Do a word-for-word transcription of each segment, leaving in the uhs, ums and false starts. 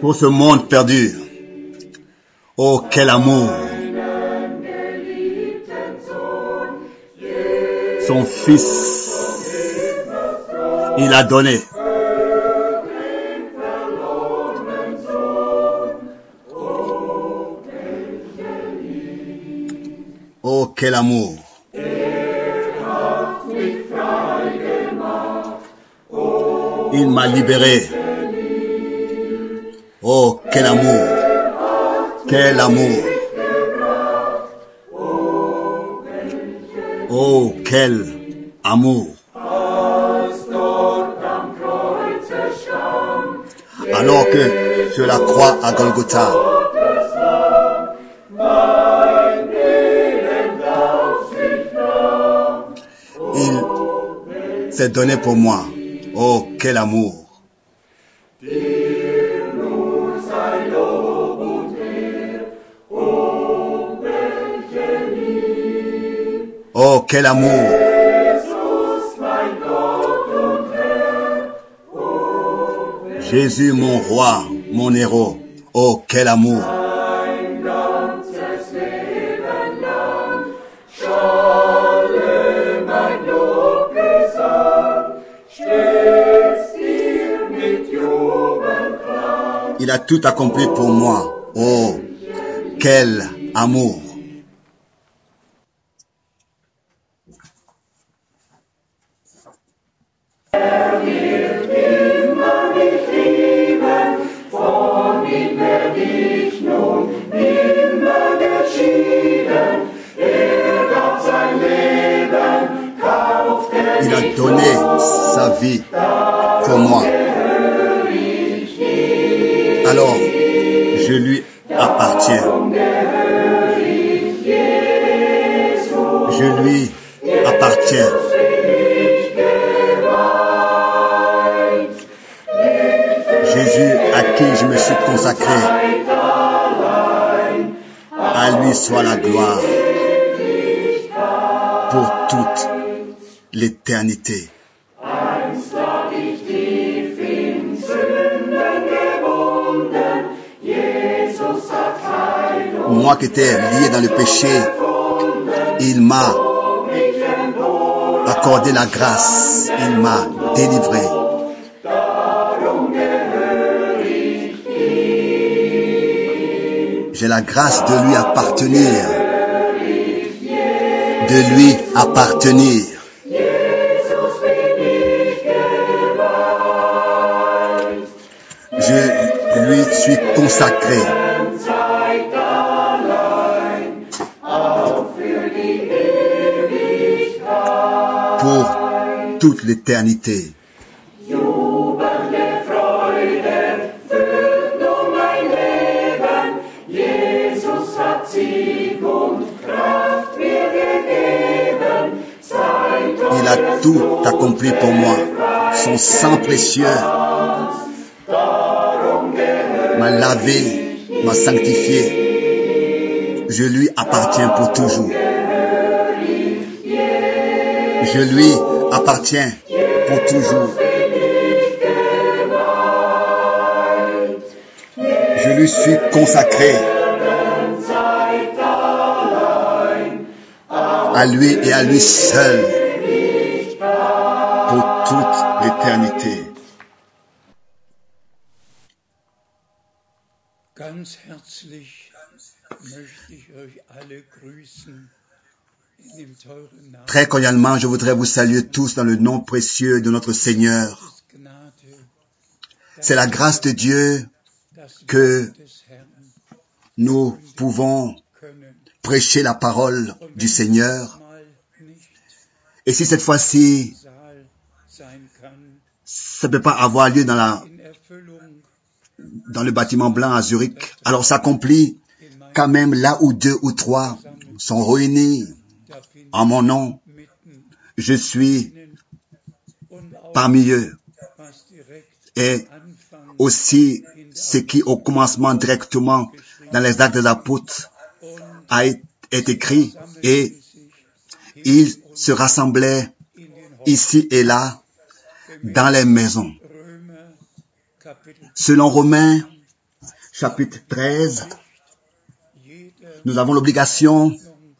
pour ce monde perdu. Oh, quel amour! Son fils, il a donné. Oh, quel amour! Il m'a libéré. Oh, quel amour! Quel amour! Oh, quel amour! Alors que sur la croix à Golgotha, il s'est donné pour moi. Oh, quel amour! Oh, quel amour! Jésus, mon roi, mon héros. Oh, quel amour! Il a tout accompli pour moi. Oh, quel amour! Il a donné sa vie pour moi. Alors, je lui appartiens. Je lui appartiens. Jésus à qui je me suis consacré, à lui soit la gloire pour toute l'éternité. Moi qui étais lié dans le péché, il m'a accordé la grâce, il m'a délivré. J'ai la grâce de lui appartenir, de lui appartenir. Je lui suis consacré. Pour toute l'éternité. Il a tout accompli pour moi. Son sang précieux m'a lavé, m'a sanctifié. Je lui appartiens pour toujours. Je lui appartiens pour toujours. Je lui suis consacré. À lui et à lui seul. Pour toute l'éternité. Ganz herzlich möchte ich euch alle grüßen in dem teuren Namen. Très cordialement, je voudrais vous saluer tous dans le nom précieux de notre Seigneur. C'est la grâce de Dieu que nous pouvons prêcher la parole du Seigneur. Et si cette fois-ci, ça ne peut pas avoir lieu dans la dans le bâtiment blanc à Zurich, alors s'accomplit quand même là où deux ou trois sont réunis en mon nom. Je suis parmi eux. Et aussi ce qui au commencement directement dans les actes des apôtres a été écrit, et ils se rassemblaient ici et là dans les maisons. Selon Romains chapitre treize, nous avons l'obligation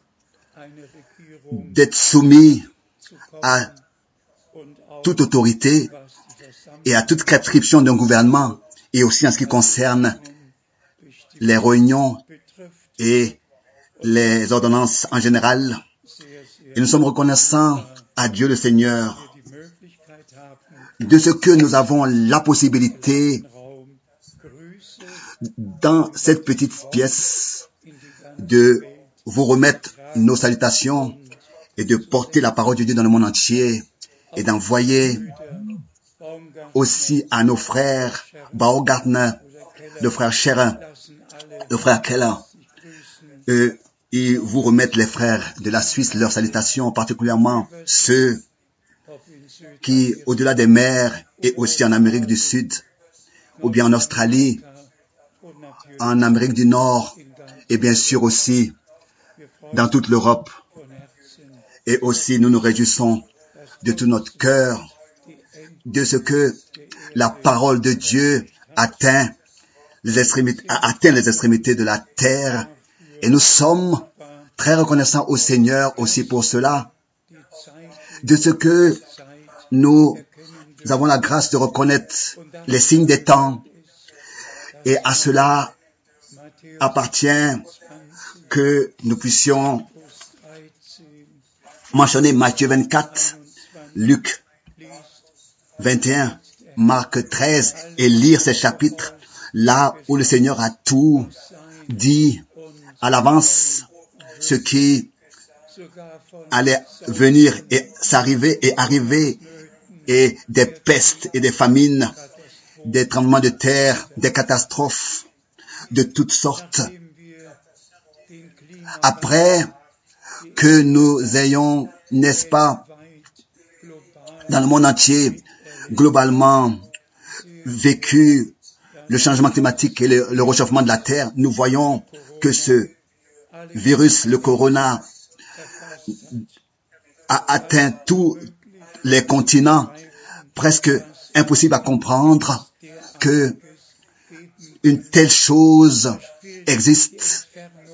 d'être soumis à toute autorité et à toute prescription d'un gouvernement, et aussi en ce qui concerne les réunions et les ordonnances en général. Et nous sommes reconnaissants à Dieu le Seigneur de ce que nous avons la possibilité dans cette petite pièce de vous remettre nos salutations et de porter la parole de Dieu dans le monde entier et d'envoyer aussi à nos frères Baumgartner, le frère Scherer, le frère Keller, euh, et vous remettre les frères de la Suisse leurs salutations, particulièrement ceux qui, au-delà des mers et aussi en Amérique du Sud, ou bien en Australie, en Amérique du Nord, et bien sûr aussi dans toute l'Europe. Et aussi nous nous réjouissons de tout notre cœur de ce que la parole de Dieu atteint les extrémités, a atteint les extrémités de la terre. Et nous sommes très reconnaissants au Seigneur aussi pour cela, de ce que nous avons la grâce de reconnaître les signes des temps. Et à cela appartient que nous puissions mentionner Matthieu vingt-quatre, Luc vingt et un, Marc treize, et lire ces chapitres là où le Seigneur a tout dit à l'avance, ce qui allait venir et s'arriver et arriver, et des pestes et des famines, des tremblements de terre, des catastrophes de toutes sortes. Après que nous ayons, n'est-ce pas, dans le monde entier, globalement, vécu le changement climatique et le, le réchauffement de la terre, nous voyons que ce virus, le corona, a atteint tous les continents. Presque impossible à comprendre que une telle chose existe.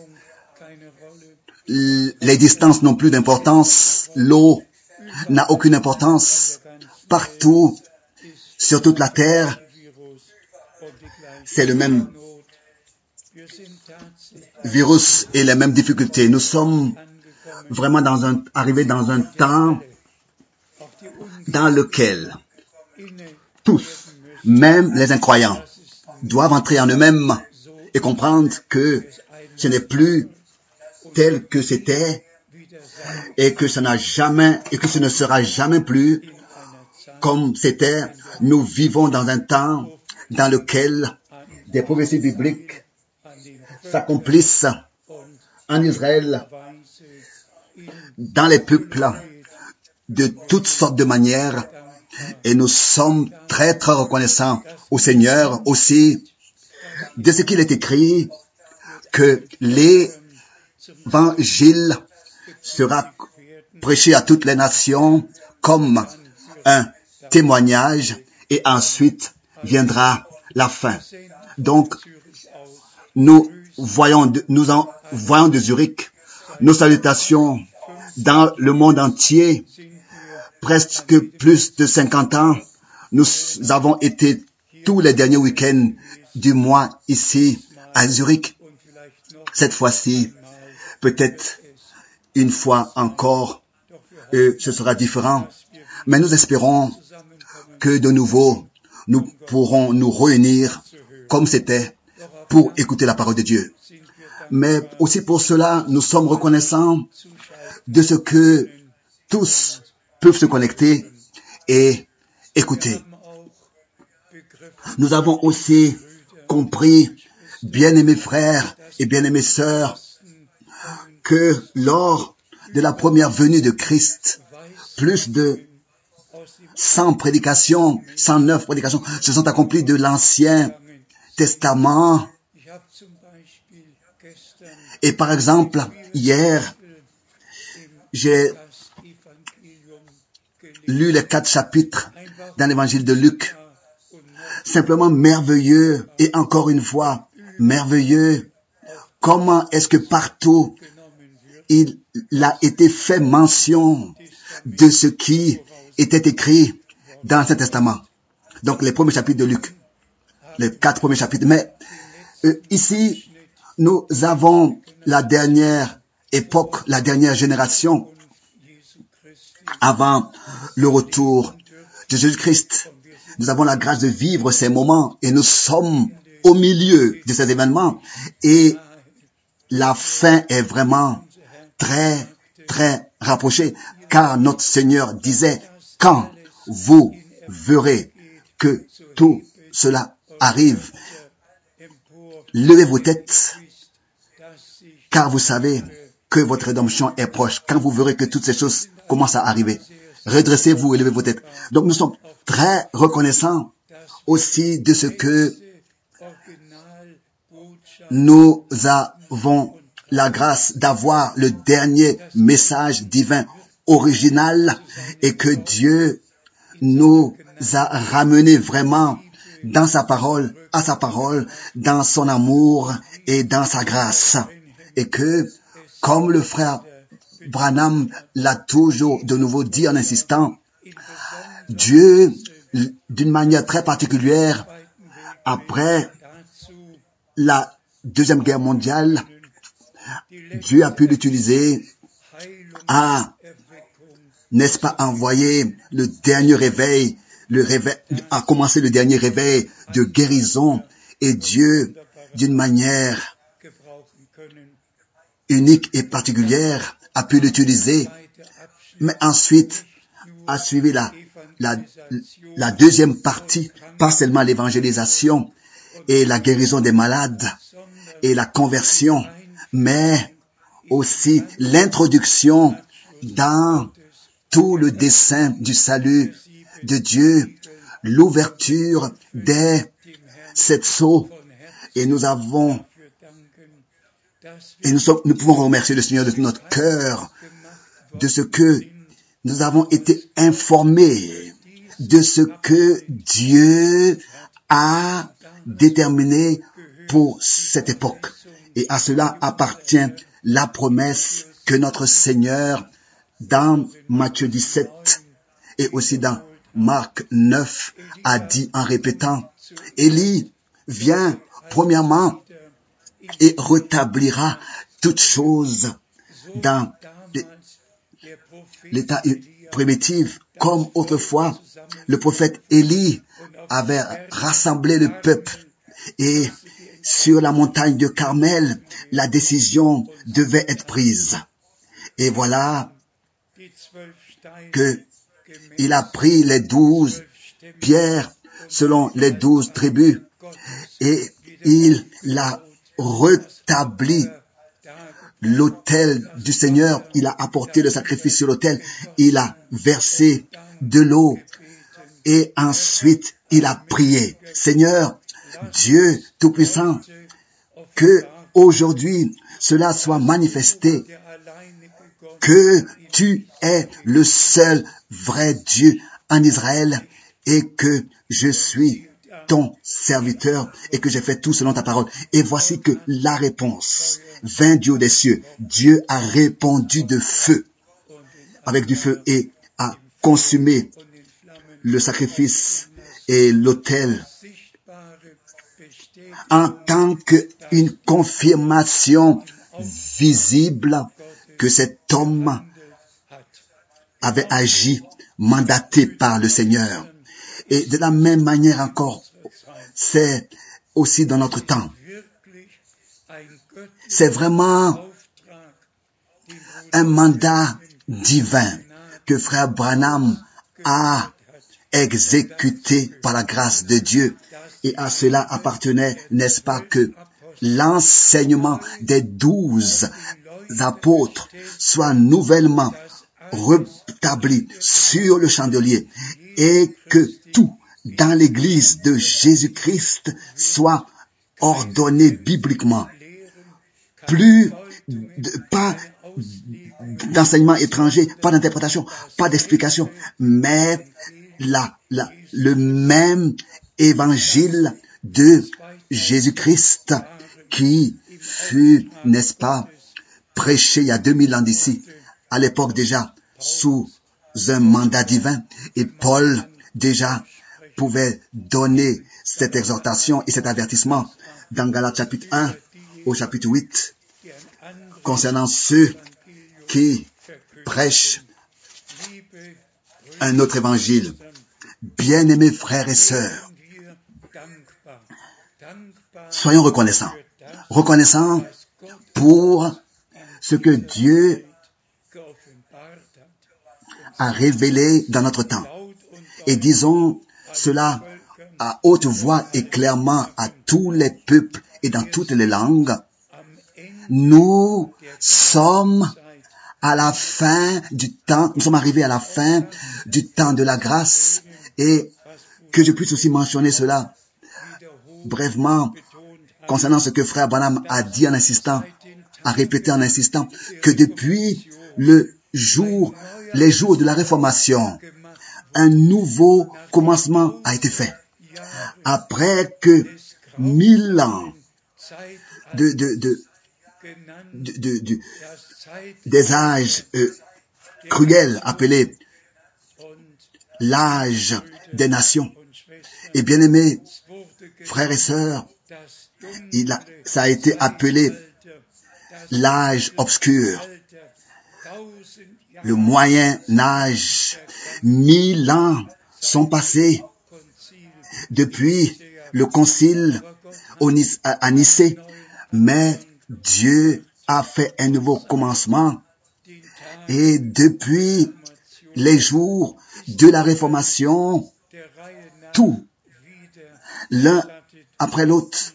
Les distances n'ont plus d'importance. L'eau n'a aucune importance. Partout, sur toute la terre, c'est le même virus et les mêmes difficultés. Nous sommes vraiment dans un, arrivés dans un temps dans lequel tous, même les incroyants, doivent entrer en eux-mêmes et comprendre que ce n'est plus tel que c'était et que ça n'a jamais, et que ce ne sera jamais plus comme c'était. Nous vivons dans un temps dans lequel des prophéties bibliques s'accomplissent en Israël, dans les peuples, de toutes sortes de manières, et nous sommes très très reconnaissants au Seigneur aussi de ce qu'il est écrit que l'évangile sera prêché à toutes les nations comme un témoignage, et ensuite viendra la fin. Donc, nous voyons de, nous en voyons de Zurich nos salutations dans le monde entier. Presque plus de cinquante ans, nous avons été tous les derniers week-ends du mois ici à Zurich. Cette fois-ci, peut-être une fois encore, euh, ce sera différent. Mais nous espérons que de nouveau, nous pourrons nous réunir comme c'était pour écouter la parole de Dieu. Mais aussi pour cela, nous sommes reconnaissants de ce que tous peuvent se connecter et écouter. Nous avons aussi compris, bien-aimés frères et bien-aimées sœurs, que lors de la première venue de Christ, plus de cent prédications, cent neuf prédications se sont accomplies de l'Ancien Testament. Et par exemple, hier, j'ai lu les quatre chapitres dans l'évangile de Luc. Simplement merveilleux, et encore une fois, merveilleux. Comment est-ce que partout il a été fait mention de ce qui était écrit dans l'Ancien Testament. Donc les premiers chapitres de Luc, les quatre premiers chapitres. Mais euh, ici, nous avons la dernière époque, la dernière génération avant le retour de Jésus-Christ. Nous avons la grâce de vivre ces moments et nous sommes au milieu de ces événements et la fin est vraiment très, très rapprochée, car notre Seigneur disait, quand vous verrez que tout cela arrive, levez vos têtes, car vous savez que votre rédemption est proche. Quand vous verrez que toutes ces choses commencent à arriver, redressez-vous et levez vos têtes. Donc nous sommes très reconnaissants aussi de ce que nous avons la grâce d'avoir le dernier message divin original et que Dieu nous a ramenés vraiment dans sa parole, à sa parole, dans son amour et dans sa grâce. Et que, comme le frère Branham l'a toujours de nouveau dit en insistant, Dieu, d'une manière très particulière, après la Deuxième Guerre mondiale, Dieu a pu l'utiliser à, n'est-ce pas, envoyer le dernier réveil, le réveil, a commencé le dernier réveil de guérison, et Dieu, d'une manière unique et particulière, a pu l'utiliser, mais ensuite a suivi la, la, la deuxième partie, pas seulement l'évangélisation et la guérison des malades et la conversion, mais aussi l'introduction dans tout le dessein du salut de Dieu, l'ouverture des sept sceaux, et nous avons, et nous, sommes, nous pouvons remercier le Seigneur de tout notre cœur de ce que nous avons été informés de ce que Dieu a déterminé pour cette époque. Et à cela appartient la promesse que notre Seigneur, dans Matthieu dix-sept et aussi dans Marc neuf, a dit en répétant, Élie vient premièrement et rétablira toutes choses dans l'état primitif, comme autrefois le prophète Élie avait rassemblé le peuple et sur la montagne de Carmel, la décision devait être prise. Et voilà que il a pris les douze pierres selon les douze tribus et il l'a rétabli. L'autel du Seigneur, il a apporté le sacrifice sur l'autel, il a versé de l'eau et ensuite il a prié. Seigneur, Dieu Tout-Puissant, que aujourd'hui cela soit manifesté, que tu es le seul vrai Dieu en Israël et que je suis ton serviteur et que j'ai fait tout selon ta parole. Et voici que la réponse vint du haut des cieux. Dieu a répondu de feu, avec du feu, et a consumé le sacrifice et l'autel en tant qu'une confirmation visible que cet homme avait agi, mandaté par le Seigneur. Et de la même manière encore, c'est aussi dans notre temps. C'est vraiment un mandat divin que frère Branham a exécuté par la grâce de Dieu. Et à cela appartenait, n'est-ce pas, que l'enseignement des douze apôtres soit nouvellement rétabli sur le chandelier et que tout dans l'Église de Jésus-Christ soit ordonné bibliquement. Plus, de, pas d'enseignement étranger, pas d'interprétation, pas d'explication, mais la, la, le même évangile de Jésus-Christ qui fut, n'est-ce pas, prêché il y a deux mille ans d'ici, à l'époque déjà, sous un mandat divin, et Paul déjà pouvait donner cette exhortation et cet avertissement dans Galates chapitre un au chapitre huit concernant ceux qui prêchent un autre évangile. Bien-aimés frères et sœurs, soyons reconnaissants. Reconnaissants pour ce que Dieu a révélé dans notre temps. Et disons cela à haute voix et clairement à tous les peuples et dans toutes les langues. Nous sommes à la fin du temps, nous sommes arrivés à la fin du temps de la grâce, et que je puisse aussi mentionner cela brièvement concernant ce que frère Branham a dit en insistant, a répété en insistant, que depuis le jour, les jours de la Réformation, un nouveau commencement a été fait. Après que mille ans de, de, de, de, de, de des âges euh, cruels appelés l'âge des nations. Et bien aimés, frères et sœurs, il a, ça a été appelé l'âge obscur, le moyen âge. Mille ans sont passés depuis le concile à Nicée, mais Dieu a fait un nouveau commencement, et depuis les jours de la Réformation, tout, l'un après l'autre,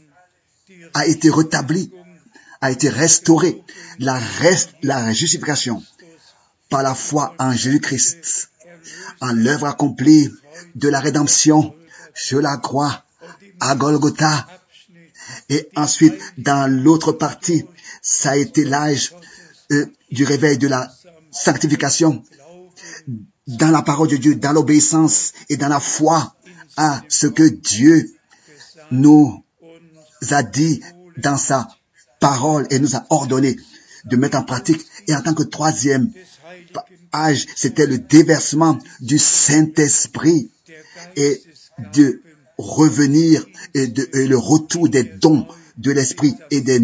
a été rétabli, a été restauré. La, reste, la justification par la foi en Jésus-Christ, en l'œuvre accomplie de la rédemption sur la croix à Golgotha. Et ensuite, dans l'autre partie, ça a été l'âge euh, du réveil de la sanctification, dans la parole de Dieu, dans l'obéissance et dans la foi à ce que Dieu nous a dit dans sa parole et nous a ordonné de mettre en pratique. Et en tant que troisième âge, c'était le déversement du Saint-Esprit et de revenir et, de, et le retour des dons de l'Esprit et des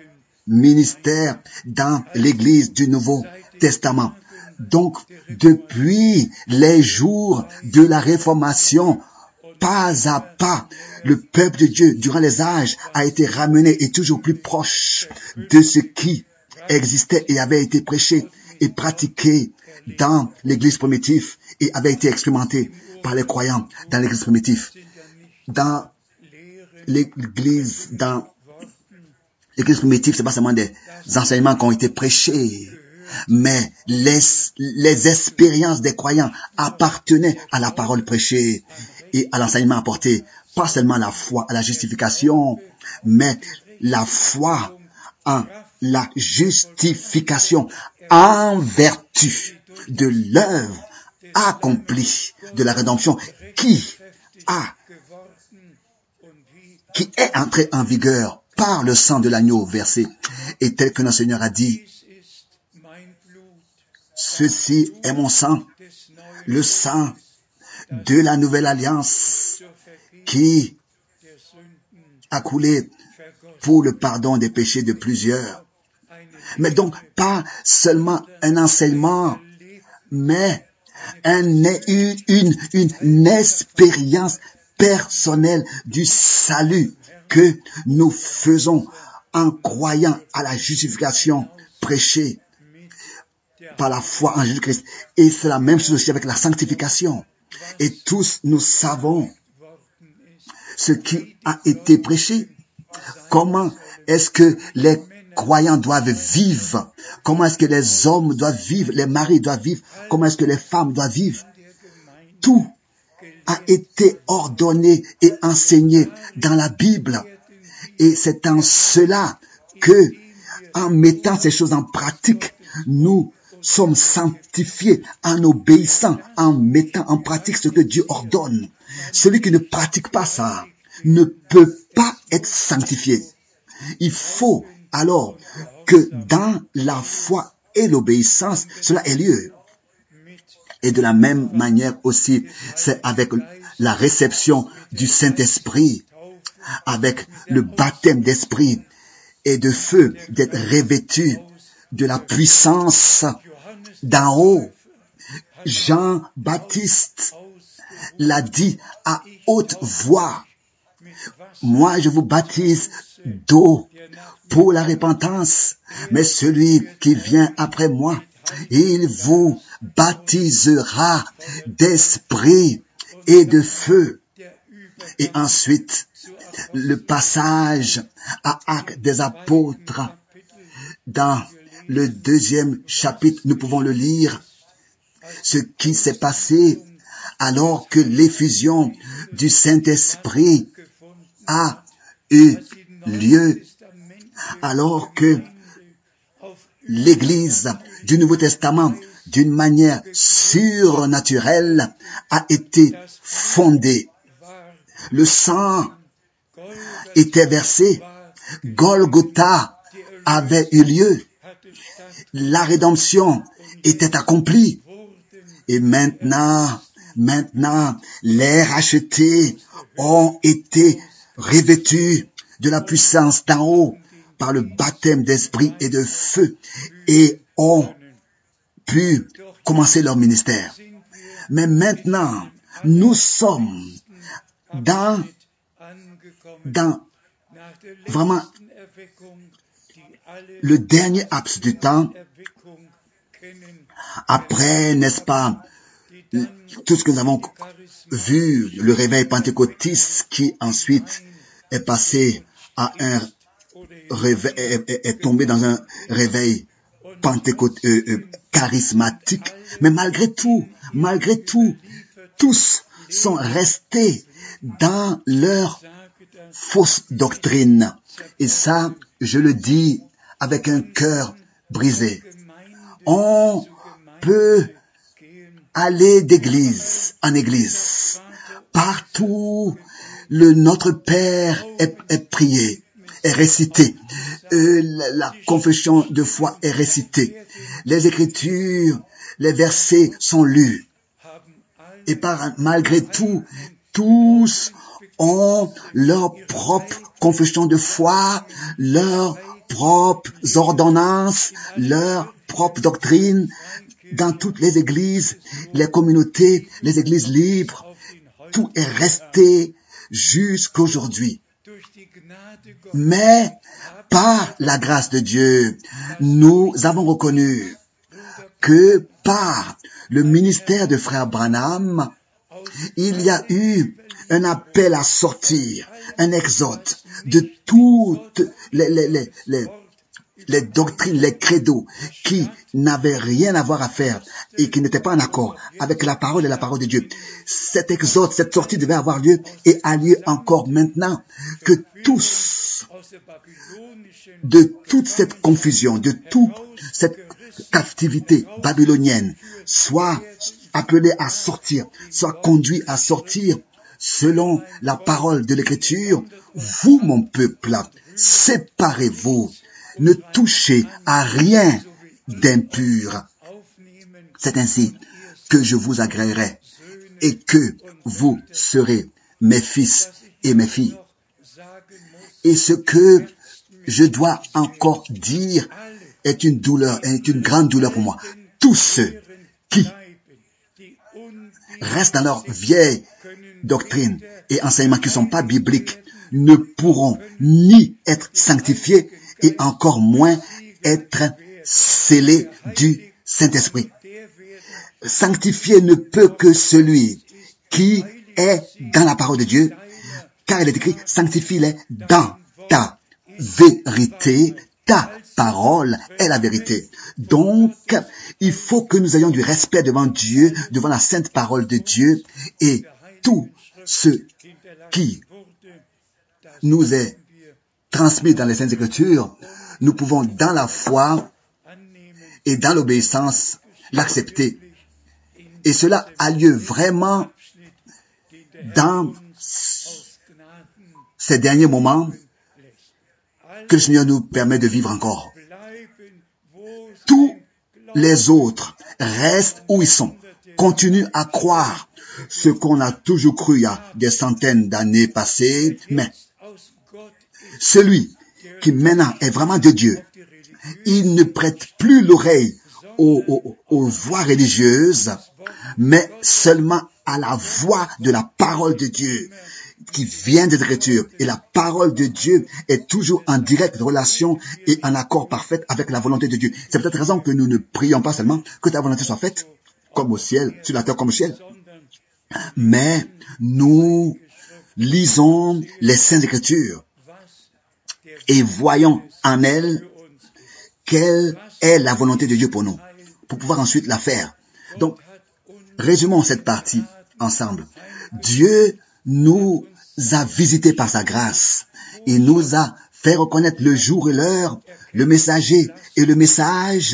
ministères dans l'Église du Nouveau Testament. Donc, depuis les jours de la Réformation, pas à pas, le peuple de Dieu, durant les âges, a été ramené et toujours plus proche de ce qui existait et avait été prêché et pratiqué dans l'Église primitive et avait été expérimenté par les croyants dans l'Église primitive. Dans l'Église, dans l'Église primitive, c'est pas seulement des enseignements qui ont été prêchés, mais les, les expériences des croyants appartenaient à la parole prêchée et à l'enseignement apporté. Pas seulement la foi à la justification, mais la foi en la justification en vertu de l'œuvre accomplie de la rédemption qui a, qui est entrée en vigueur par le sang de l'agneau versé. Et tel que notre Seigneur a dit, ceci est mon sang, le sang de la nouvelle alliance qui a coulé pour le pardon des péchés de plusieurs. Mais donc, pas seulement un enseignement, mais un, une, une, une expérience personnelle du salut que nous faisons en croyant à la justification prêchée par la foi en Jésus-Christ. Et c'est la même chose aussi avec la sanctification. Et tous nous savons ce qui a été prêché. Comment est-ce que les croyants doivent vivre? Comment est-ce que les hommes doivent vivre? Les maris doivent vivre? Comment est-ce que les femmes doivent vivre? Tout a été ordonné et enseigné dans la Bible. Et c'est en cela que, en mettant ces choses en pratique, nous sommes sanctifiés en obéissant, en mettant en pratique ce que Dieu ordonne. Celui qui ne pratique pas ça ne peut pas être sanctifié. Il faut alors que dans la foi et l'obéissance, cela ait lieu. Et de la même manière aussi, c'est avec la réception du Saint-Esprit, avec le baptême d'esprit et de feu, d'être revêtu de la puissance d'en haut. Jean-Baptiste l'a dit à haute voix. Moi, je vous baptise d'eau pour la repentance, mais celui qui vient après moi, il vous baptisera d'esprit et de feu. Et ensuite, le passage à Actes des Apôtres, dans le deuxième chapitre, nous pouvons le lire, ce qui s'est passé alors que l'effusion du Saint-Esprit a eu lieu, alors que l'Église du Nouveau Testament, d'une manière surnaturelle, a été fondée. Le sang était versé, Golgotha avait eu lieu, la rédemption était accomplie. Et maintenant, maintenant, les rachetés ont été revêtus de la puissance d'en haut par le baptême d'esprit et de feu et ont pu commencer leur ministère. Mais maintenant, nous sommes dans, dans vraiment le dernier laps du temps. Après, n'est-ce pas, tout ce que nous avons vu, le réveil pentecôtiste qui ensuite est passé à un réveil, est, est tombé dans un réveil pentecôtiste, euh, euh, charismatique. Mais malgré tout, malgré tout, tous sont restés dans leur fausse doctrine. Et ça, je le dis avec un cœur brisé. On peut aller d'église en église. Partout, le Notre Père est, est prié, est récité. Euh, la, la confession de foi est récitée. Les Écritures, les versets sont lus. Et par, malgré tout, tous ont leur propre confession de foi, leurs propres ordonnances, leur propre doctrine. Dans toutes les églises, les communautés, les églises libres, tout est resté jusqu'aujourd'hui. Mais par la grâce de Dieu, nous avons reconnu que par le ministère de Frère Branham, il y a eu un appel à sortir, un exode de toutes les, les, les, les les doctrines, les credos qui n'avaient rien à voir à faire et qui n'étaient pas en accord avec la parole et la parole de Dieu. Cet exode, cette sortie devait avoir lieu et a lieu encore maintenant. Que tous, de toute cette confusion, de toute cette captivité babylonienne, soient appelés à sortir, soient conduits à sortir selon la parole de l'Écriture. Vous, mon peuple, séparez-vous. Ne touchez à rien d'impur. C'est ainsi que je vous agréerai et que vous serez mes fils et mes filles. Et ce que je dois encore dire est une douleur, est une grande douleur pour moi. Tous ceux qui restent dans leur vieille doctrine et enseignements qui ne sont pas bibliques ne pourront ni être sanctifiés et encore moins être scellé du Saint-Esprit. Sanctifié ne peut que celui qui est dans la parole de Dieu, car il est écrit, sanctifie-les dans ta vérité, ta parole est la vérité. Donc, il faut que nous ayons du respect devant Dieu, devant la sainte parole de Dieu, et tout ce qui nous est transmis dans les Saintes Écritures, nous pouvons dans la foi et dans l'obéissance l'accepter. Et cela a lieu vraiment dans ces derniers moments que le Seigneur nous permet de vivre encore. Tous les autres restent où ils sont, continuent à croire ce qu'on a toujours cru il y a des centaines d'années passées, mais celui qui maintenant est vraiment de Dieu, il ne prête plus l'oreille aux, aux, aux voix religieuses, mais seulement à la voix de la parole de Dieu qui vient des Écritures. Et la parole de Dieu est toujours en directe relation et en accord parfait avec la volonté de Dieu. C'est peut-être raison que nous ne prions pas seulement que ta volonté soit faite, comme au ciel, sur la terre comme au ciel, mais nous lisons les Saintes Écritures et voyons en elles quelle est la volonté de Dieu pour nous, pour pouvoir ensuite la faire. Donc, résumons cette partie ensemble. Dieu nous a visités par sa grâce. Il nous a fait reconnaître le jour et l'heure, le messager et le message.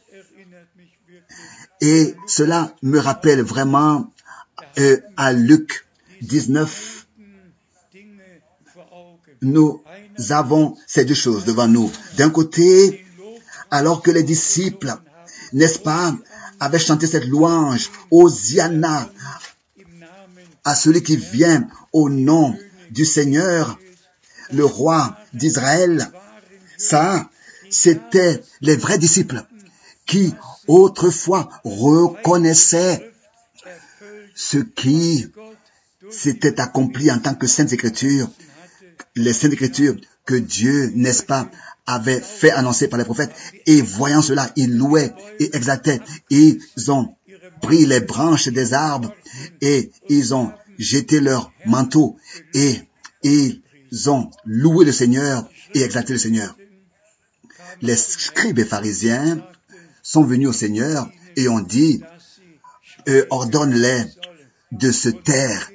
Et cela me rappelle vraiment euh, à Luc dix-neuf. Nous avons ces deux choses devant nous. D'un côté, alors que les disciples, n'est-ce pas, avaient chanté cette louange, Hosiana, à celui qui vient au nom du Seigneur, le roi d'Israël. Ça, c'était les vrais disciples qui autrefois reconnaissaient ce qui s'était accompli en tant que Saintes Écritures, les Saintes Écritures que Dieu, n'est-ce pas, avait fait annoncer par les prophètes. Et voyant cela, ils louaient et exaltaient. Ils ont pris les branches des arbres et ils ont jeté leurs manteaux et ils ont loué le Seigneur et exalté le Seigneur. Les scribes et pharisiens sont venus au Seigneur et ont dit, euh, ordonne-les de se taire.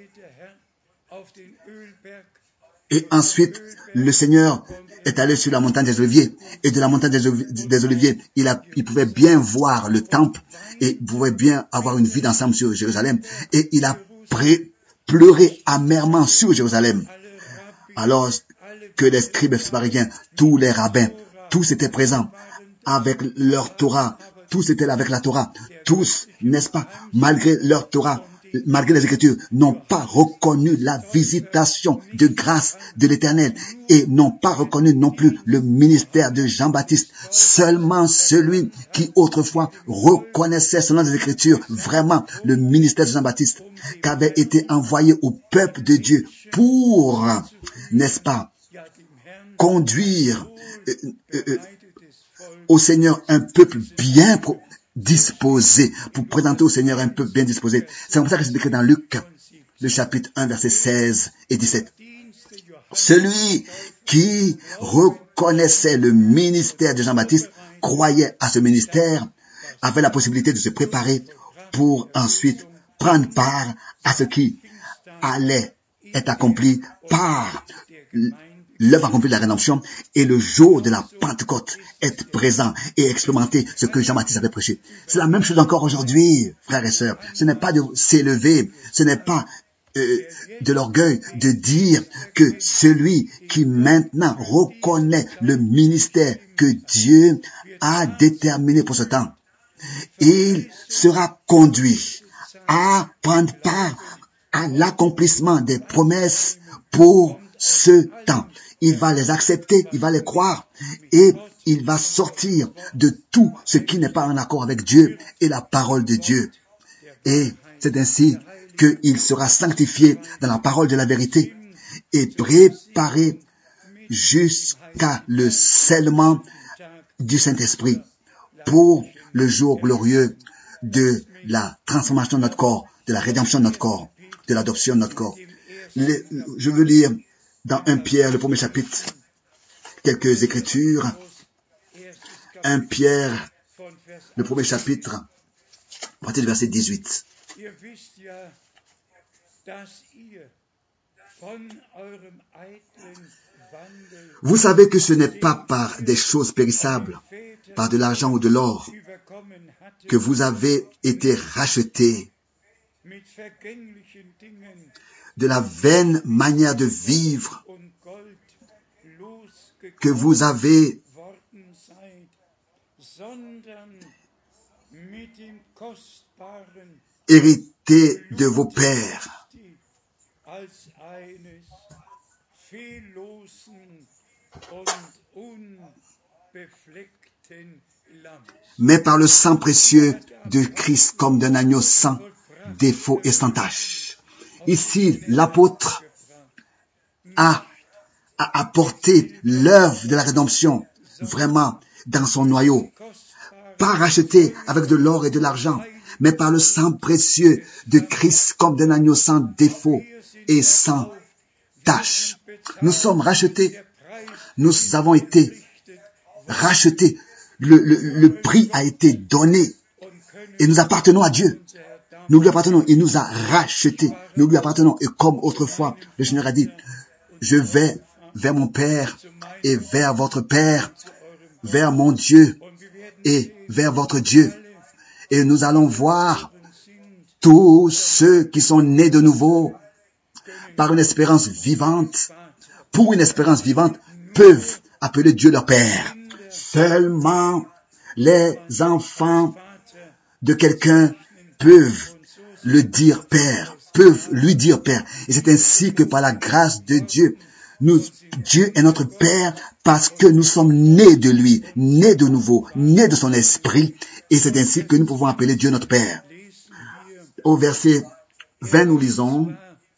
Et ensuite, le Seigneur est allé sur la montagne des Oliviers. Et de la montagne des Oliviers, il, a, il pouvait bien voir le temple et il pouvait bien avoir une vie d'ensemble sur Jérusalem. Et il a pré, pleuré amèrement sur Jérusalem. Alors que les scribes et pharisiens, tous les rabbins, tous étaient présents avec leur Torah. Tous étaient là avec la Torah. Tous, n'est-ce pas, malgré leur Torah, malgré les Écritures, n'ont pas reconnu la visitation de grâce de l'Éternel et n'ont pas reconnu non plus le ministère de Jean-Baptiste. Seulement celui qui autrefois reconnaissait selon les Écritures vraiment le ministère de Jean-Baptiste qui avait été envoyé au peuple de Dieu pour, n'est-ce pas, conduire euh, euh, euh, au Seigneur un peuple bien pro- disposé, pour présenter au Seigneur un peuple bien disposé. C'est comme ça que c'est écrit dans Luc, le chapitre un, versets seize et dix-sept. Celui qui reconnaissait le ministère de Jean-Baptiste, croyait à ce ministère, avait la possibilité de se préparer pour ensuite prendre part à ce qui allait être accompli par l'œuvre accomplie de la rédemption, et le jour de la Pentecôte, être présent et expérimenter ce que Jean-Baptiste avait prêché. C'est la même chose encore aujourd'hui, frères et sœurs. Ce n'est pas de s'élever, ce n'est pas euh, de l'orgueil de dire que celui qui maintenant reconnaît le ministère que Dieu a déterminé pour ce temps, il sera conduit à prendre part à l'accomplissement des promesses pour ce temps. Il va les accepter, il va les croire et il va sortir de tout ce qui n'est pas en accord avec Dieu et la parole de Dieu. Et c'est ainsi qu'il sera sanctifié dans la parole de la vérité et préparé jusqu'à le scellement du Saint-Esprit pour le jour glorieux de la transformation de notre corps, de la rédemption de notre corps, de l'adoption de notre corps. Les, je veux lire dans premier Pierre, le premier chapitre, quelques écritures. premier Pierre, le premier chapitre, à partir du verset dix-huit. Vous savez que ce n'est pas par des choses périssables, par de l'argent ou de l'or, que vous avez été rachetés de la vaine manière de vivre que vous avez hérité de vos pères. Mais par le sang précieux de Christ comme d'un agneau sans défaut et sans tache. Ici, l'apôtre a, a apporté l'œuvre de la rédemption vraiment dans son noyau. Pas racheté avec de l'or et de l'argent, mais par le sang précieux de Christ comme d'un agneau sans défaut et sans tache. Nous sommes rachetés, nous avons été rachetés, le, le, le prix a été donné et nous appartenons à Dieu. Nous lui appartenons, il nous a rachetés, nous lui appartenons. Et comme autrefois, le Seigneur a dit, je vais vers mon Père et vers votre Père, vers mon Dieu et vers votre Dieu. Et nous allons voir tous ceux qui sont nés de nouveau par une espérance vivante, pour une espérance vivante, peuvent appeler Dieu leur Père. Seulement les enfants de quelqu'un peuvent le dire Père, peuvent lui dire Père. Et c'est ainsi que par la grâce de Dieu, nous, Dieu est notre Père parce que nous sommes nés de lui, nés de nouveau, nés de son esprit. Et c'est ainsi que nous pouvons appeler Dieu notre Père. Au verset vingt, nous lisons,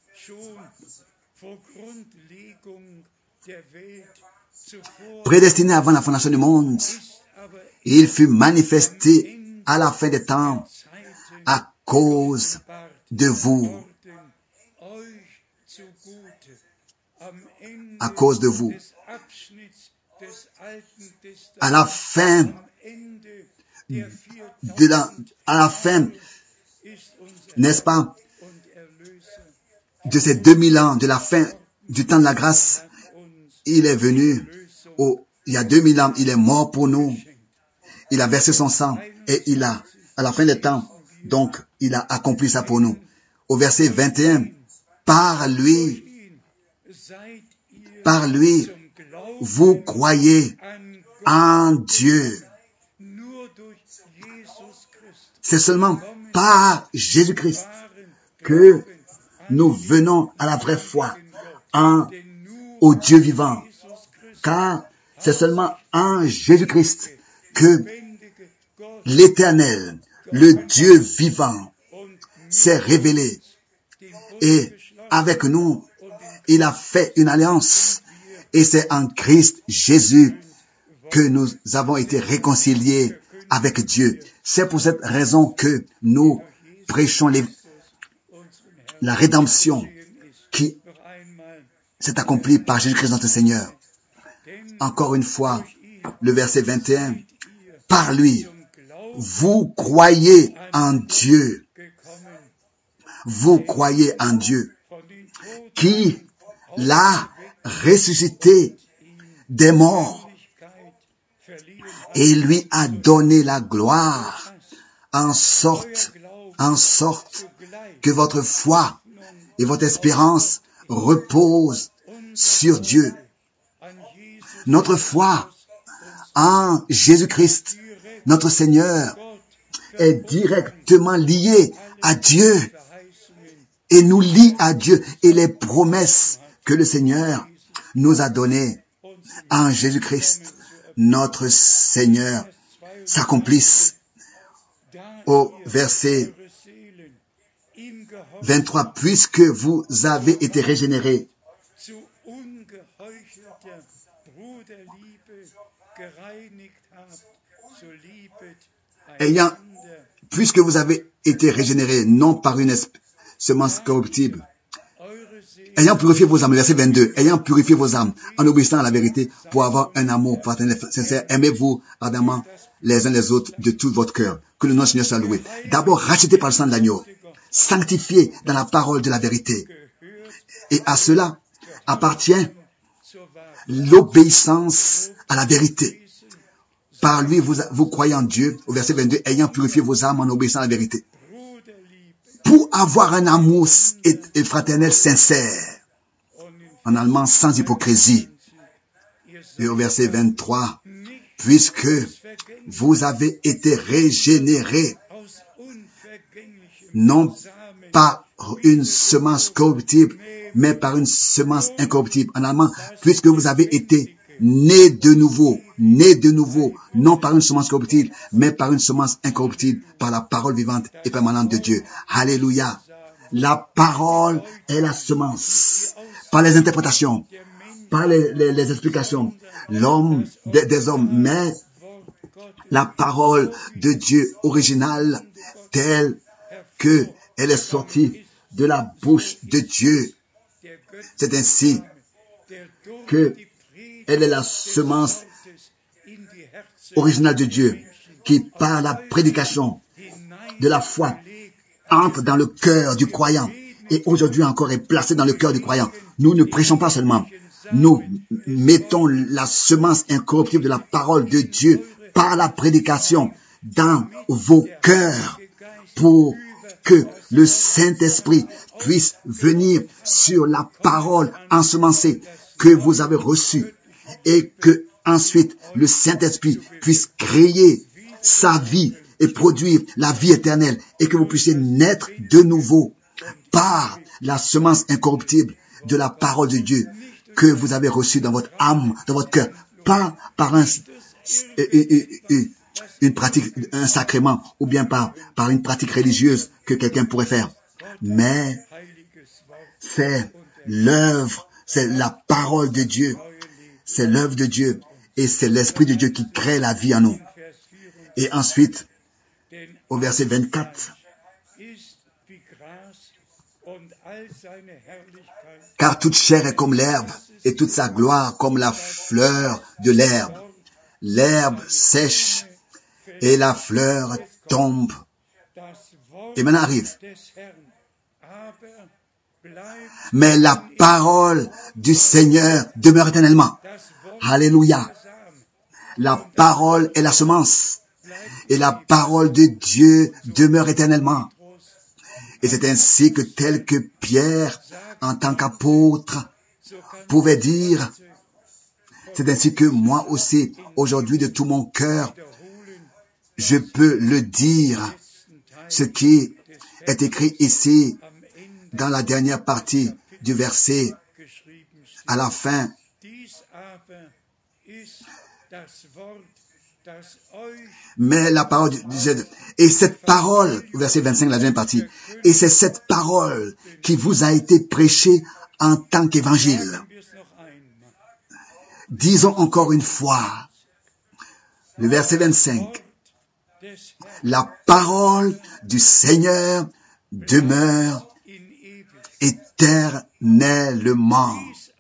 prédestiné avant la fondation du monde, il fut manifesté à la fin des temps à cause de vous. À cause de vous. À la fin de la, à la fin, n'est-ce pas, de ces deux mille ans, de la fin du temps de la grâce, il est venu, au, il y a deux mille ans, il est mort pour nous. Il a versé son sang et il a, à la fin des temps, donc, il a accompli ça pour nous. Au verset vingt et un, par lui, par lui, vous croyez en Dieu. C'est seulement par Jésus-Christ que nous venons à la vraie foi, en, au Dieu vivant. Car c'est seulement en Jésus-Christ que l'Éternel, le Dieu vivant, s'est révélé. Et avec nous, il a fait une alliance. Et c'est en Christ Jésus que nous avons été réconciliés avec Dieu. C'est pour cette raison que nous prêchons les, la rédemption qui s'est accomplie par Jésus-Christ notre Seigneur. Encore une fois, le verset vingt et un, par lui, vous croyez en Dieu. Vous croyez en Dieu qui l'a ressuscité des morts et lui a donné la gloire en sorte, en sorte que votre foi et votre espérance reposent sur Dieu. Notre foi en Jésus-Christ, notre Seigneur, est directement liée à Dieu et nous lie à Dieu et les promesses que le Seigneur nous a données en Jésus-Christ, notre Seigneur, s'accomplissent. Au verset vingt-trois, puisque vous avez été régénérés, ayant, puisque vous avez été régénérés, non par une semence corruptible, ayant purifié vos âmes, verset vingt-deux, ayant purifié vos âmes, en obéissant à la vérité, pour avoir un amour fraternel sincère, aimez-vous ardemment les uns les autres de tout votre cœur. Que le nom du Seigneur soit loué. D'abord, racheté par le sang de l'agneau, sanctifié dans la parole de la vérité. Et à cela appartient l'obéissance à la vérité. Par lui, vous, vous croyez en Dieu, au verset vingt-deux, ayant purifié vos âmes en obéissant à la vérité. Pour avoir un amour et, et fraternel sincère, en allemand, sans hypocrisie. Et au verset vingt-trois, puisque vous avez été régénérés, non par une semence corruptible, mais par une semence incorruptible. En allemand, puisque vous avez été nés de nouveau, nés de nouveau, non par une semence corruptible, mais par une semence incorruptible, par la parole vivante et permanente de Dieu. Alléluia. La parole est la semence. Par les interprétations, par les, les, les explications, l'homme des, des hommes, mais la parole de Dieu originale, telle que elle est sortie de la bouche de Dieu. C'est ainsi que elle est la semence originale de Dieu qui, par la prédication de la foi, entre dans le cœur du croyant et aujourd'hui encore est placée dans le cœur du croyant. Nous ne prêchons pas seulement, nous mettons la semence incorruptible de la parole de Dieu par la prédication dans vos cœurs pour que le Saint-Esprit puisse venir sur la parole ensemencée que vous avez reçue et que ensuite le Saint-Esprit puisse créer sa vie et produire la vie éternelle et que vous puissiez naître de nouveau par la semence incorruptible de la parole de Dieu que vous avez reçue dans votre âme, dans votre cœur, pas par un, une pratique, un sacrement ou bien par, par une pratique religieuse que quelqu'un pourrait faire, mais c'est l'œuvre, c'est la parole de Dieu, c'est l'œuvre de Dieu et c'est l'Esprit de Dieu qui crée la vie en nous. Et ensuite, au verset vingt-quatre, car toute chair est comme l'herbe et toute sa gloire comme la fleur de l'herbe. L'herbe sèche et la fleur tombe. Et maintenant arrive. Mais la parole du Seigneur demeure éternellement. Alléluia. La parole est la semence. Et la parole de Dieu demeure éternellement. Et c'est ainsi que tel que Pierre, en tant qu'apôtre, pouvait dire, c'est ainsi que moi aussi, aujourd'hui, de tout mon cœur, je peux le dire, ce qui est écrit ici, dans la dernière partie du verset, à la fin. Mais la parole du Dieu, et cette parole, verset vingt-cinq, la deuxième partie, et c'est cette parole qui vous a été prêchée en tant qu'évangile. Disons encore une fois, le verset vingt-cinq, la parole du Seigneur demeure éternellement.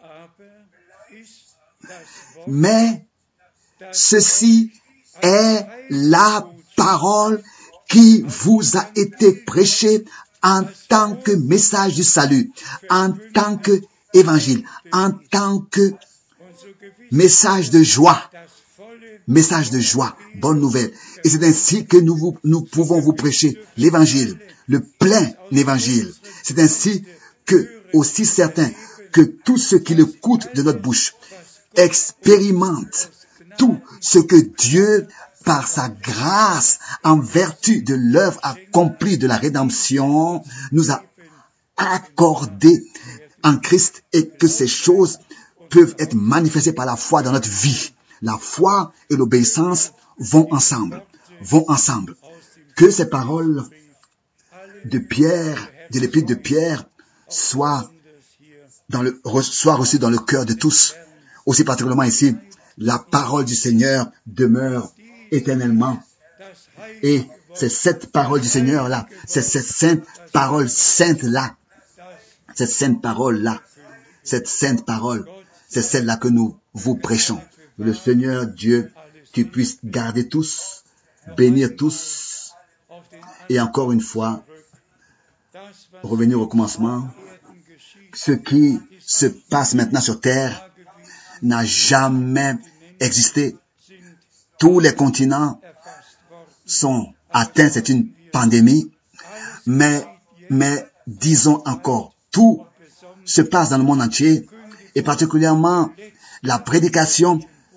Mais ceci est la parole qui vous a été prêchée en tant que message du salut, en tant que évangile, en tant que message de joie, message de joie, bonne nouvelle. Et c'est ainsi que nous, vous, nous pouvons vous prêcher l'évangile, le plein évangile. C'est ainsi que, aussi certain que tous ceux qui l'écoutent de notre bouche expérimentent tout ce que Dieu, par sa grâce, en vertu de l'œuvre accomplie de la rédemption, nous a accordé en Christ et que ces choses peuvent être manifestées par la foi dans notre vie. La foi et l'obéissance vont ensemble, vont ensemble. Que ces paroles de Pierre, de l'épître de Pierre, soient, dans le, soient reçues dans le cœur de tous. Aussi particulièrement ici, la parole du Seigneur demeure éternellement. Et c'est cette parole du Seigneur-là, c'est cette sainte parole sainte-là, cette sainte parole-là, cette sainte parole, c'est celle-là que nous vous prêchons. Le Seigneur Dieu, tu puisses garder tous, bénir tous, et encore une fois, revenir au commencement. Ce qui se passe maintenant sur terre n'a jamais existé. Tous les continents sont atteints, c'est une pandémie, mais, mais disons encore, tout se passe dans le monde entier, et particulièrement la prédication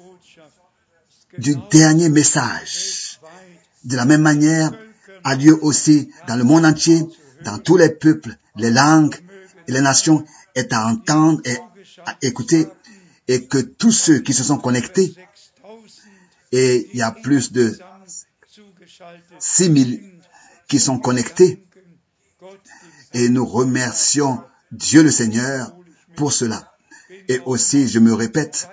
du dernier message. De la même manière, a lieu aussi dans le monde entier, dans tous les peuples, les langues et les nations, est à entendre et à écouter, et que tous ceux qui se sont connectés, et il y a plus de six mille qui sont connectés, et nous remercions Dieu le Seigneur pour cela. Et aussi, je me répète,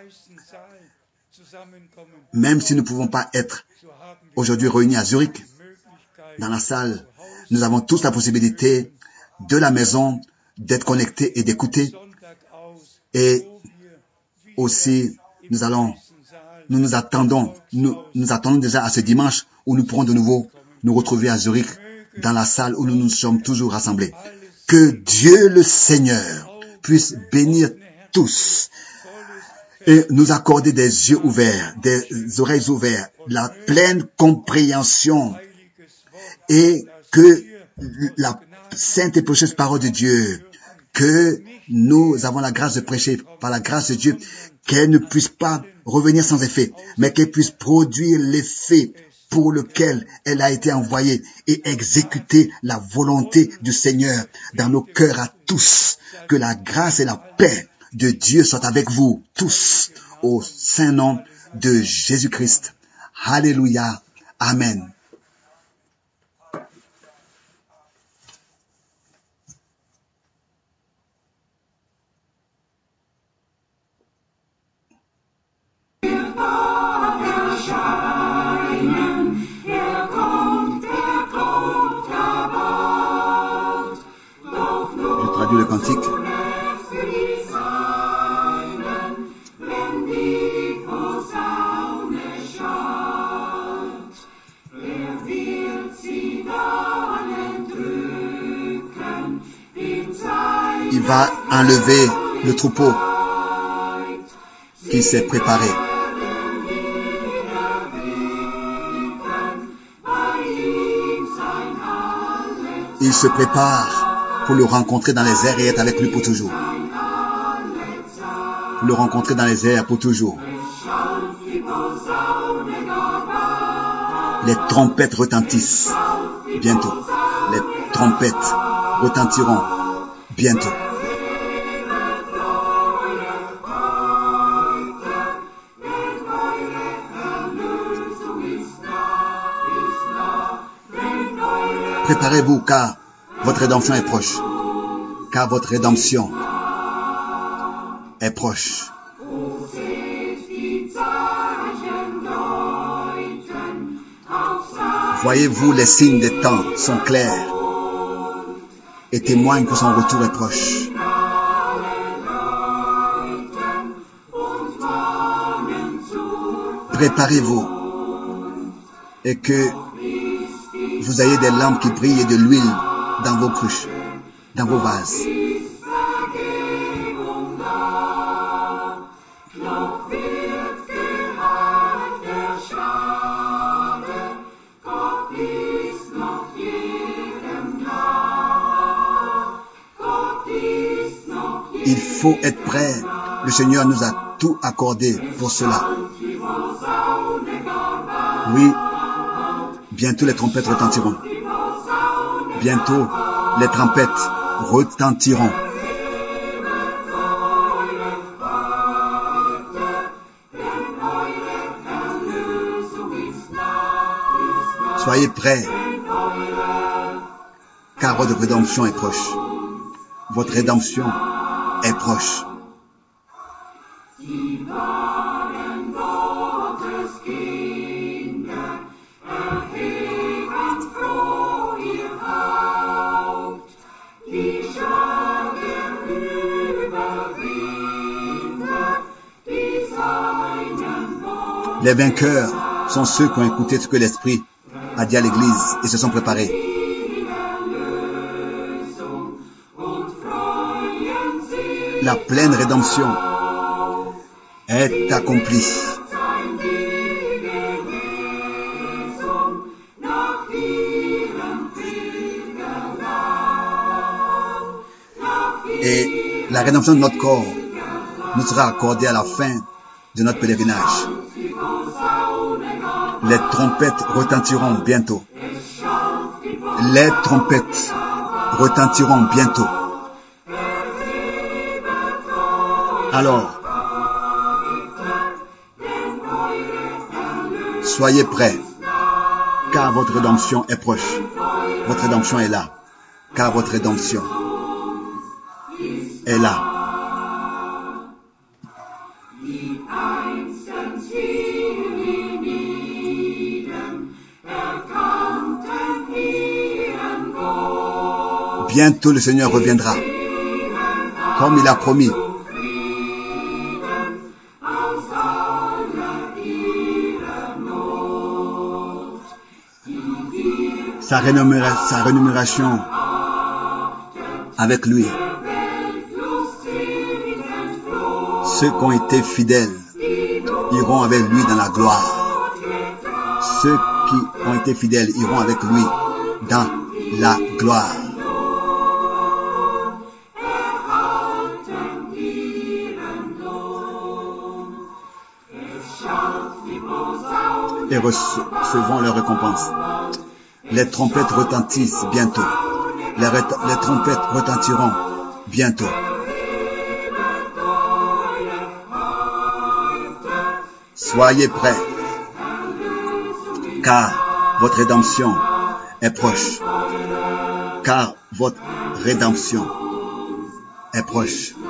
même si nous ne pouvons pas être aujourd'hui réunis à Zurich, dans la salle, nous avons tous la possibilité de la maison d'être connectés et d'écouter. Et aussi, nous allons, nous nous attendons, nous nous attendons déjà à ce dimanche où nous pourrons de nouveau nous retrouver à Zurich, dans la salle où nous nous sommes toujours rassemblés. Que Dieu le Seigneur puisse bénir tous et nous accorder des yeux ouverts, des oreilles ouvertes, la pleine compréhension, et que la sainte et précieuse parole de Dieu, que nous avons la grâce de prêcher par la grâce de Dieu, qu'elle ne puisse pas revenir sans effet, mais qu'elle puisse produire l'effet pour lequel elle a été envoyée et exécuter la volonté du Seigneur dans nos cœurs à tous. Que la grâce et la paix de Dieu soient avec vous tous au saint nom de Jésus-Christ. Alléluia. Amen. Je traduis le cantique. Il va enlever le troupeau qui s'est préparé. Il se prépare pour le rencontrer dans les airs et être avec lui pour toujours. Pour le rencontrer dans les airs pour toujours. Les trompettes retentissent bientôt. Les trompettes retentiront bientôt. Préparez-vous car votre rédemption est proche. Car votre rédemption est proche. Voyez-vous, les signes des temps sont clairs et témoignent que son retour est proche. Préparez-vous et que vous ayez des lampes qui brillent et de l'huile dans vos cruches, dans vos vases. Il faut être prêt. Le Seigneur nous a tout accordé pour cela. Oui, bientôt les trompettes retentiront. Bientôt les trompettes retentiront. Soyez prêts, car votre rédemption est proche. Votre rédemption est proche. Les vainqueurs sont ceux qui ont écouté ce que l'Esprit a dit à l'Église et se sont préparés. La pleine rédemption est accomplie. Et la rédemption de notre corps nous sera accordée à la fin de notre pèlerinage. Les trompettes retentiront bientôt. Les trompettes retentiront bientôt. Alors, soyez prêts, car votre rédemption est proche. Votre rédemption est là, car votre rédemption est là. Bientôt le Seigneur reviendra, comme il a promis. Sa rémunération, sa rémunération avec lui. Ceux qui ont été fidèles iront avec lui dans la gloire. Ceux qui ont été fidèles iront avec lui dans la gloire. Et recevront leur récompense. Les trompettes retentissent bientôt. Les, les trompettes retentiront bientôt. Soyez prêts, car votre rédemption est proche. Car votre rédemption est proche.